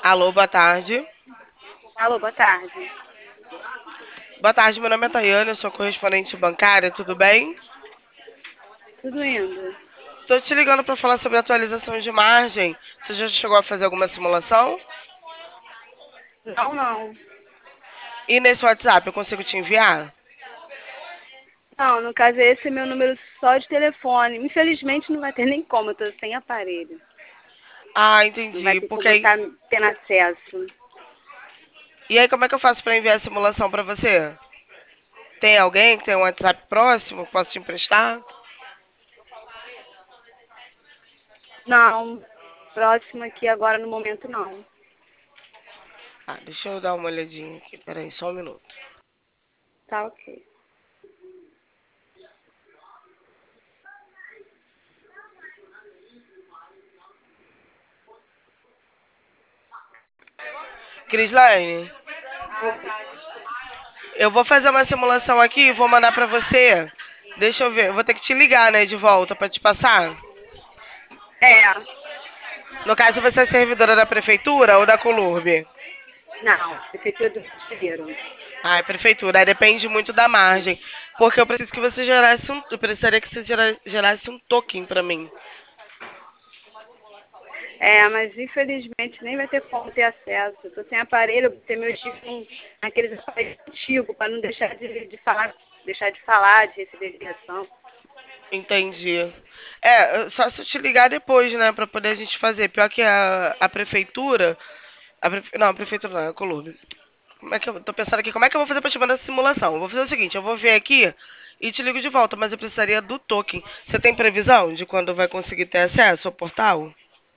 Alô, boa tarde. Alô, boa tarde. Boa tarde, meu nome é Tayane, eu sou correspondente bancária, tudo bem? Tudo indo? Estou te ligando para falar sobre atualizações de margem. Você já chegou a fazer alguma simulação? Não, não. E nesse WhatsApp eu consigo te enviar? Não, no caso, esse é meu número só de telefone. Infelizmente, não vai ter nem como, eu tô sem aparelho. Ah, Não vai entendi. ter Porque como eu aí... estar tendo acesso. E aí, como é que eu faço para enviar a simulação para você? Tem alguém que tem um WhatsApp próximo que posso te emprestar? Não, próximo aqui agora no momento não. Ah, deixa eu dar uma olhadinha aqui. Peraí, só um minuto. Tá ok. Crislaine, Oi. eu vou fazer uma simulação aqui e vou mandar para você. Deixa eu ver. Eu vou ter que te ligar, né, de volta para te passar. É, No caso, você é servidora da prefeitura ou da Colurb? não, Prefeitura do Rio de Janeiro. Ah, é prefeitura. Aí depende muito da margem. Porque eu preciso que você gerasse um. Eu precisaria que você gerasse um token pra mim. É, mas infelizmente nem vai ter como ter acesso. Eu tô sem aparelho, eu botei meu chip naqueles aparelhos antigos, para não deixar de falar, de receber ligação. Entendi. É, só se eu te ligar depois, né, pra poder a gente fazer. Pior que a prefeitura. Não, a prefeitura não, é a Colurb. Como é que eu tô pensando aqui? Como é que eu vou fazer pra te mandar essa simulação? Eu vou fazer o seguinte: eu vou ver aqui e te ligo de volta, mas eu precisaria do token. Você tem previsão de quando vai conseguir ter acesso ao portal?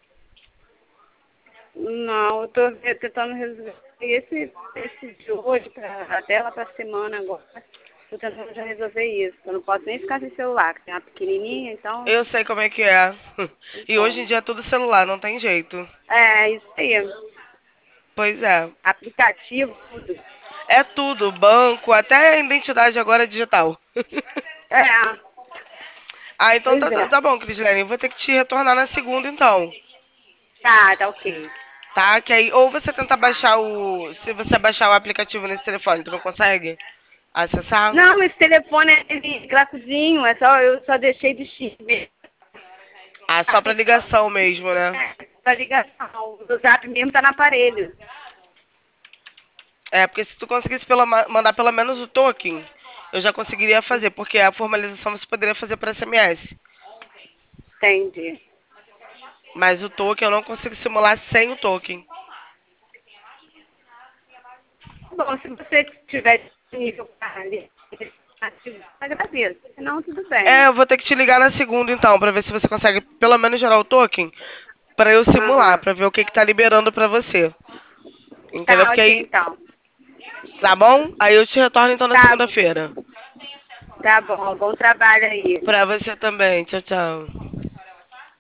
Não, eu tô tentando resolver esse de hoje, até lá pra semana agora. Tô tentando já resolver isso. Eu não posso nem ficar sem celular, que tem uma pequenininha, então Eu sei como é que é. não E hoje em como. dia é tudo celular, não tem jeito. É, isso aí. Pois é. Aplicativo, tudo. É tudo, banco, até a identidade agora é digital. É, Ah, então pois é. tá bom, Crislene. Eu vou ter que te retornar na segunda, então. Tá ok. Tá? Que aí, ou você tenta Tá. baixar o. Se você baixar o aplicativo nesse telefone, tu não consegue acessar? Não, esse telefone é cracuzinho, eu só deixei de chip. Ah, só pra ligação mesmo, né? É, pra ligação. O zap mesmo tá no aparelho. É, porque se tu conseguisse mandar pelo menos o token, eu já conseguiria fazer, porque a formalização você poderia fazer por SMS. Entendi. Mas o token eu não consigo simular sem o token. Bom, se você tiver disponível para ler, agradeço. Senão, tudo É, bem. eu vou ter que te ligar na segunda então, pra ver se você consegue pelo menos gerar o token pra eu simular, Aham. pra ver o que que tá liberando pra você. Entendeu? Tá, Porque ok, aí, então. tá bom? Aí eu te retorno então na Tá, segunda-feira. tá bom. Bom trabalho aí. Pra você também. Tchau, tchau.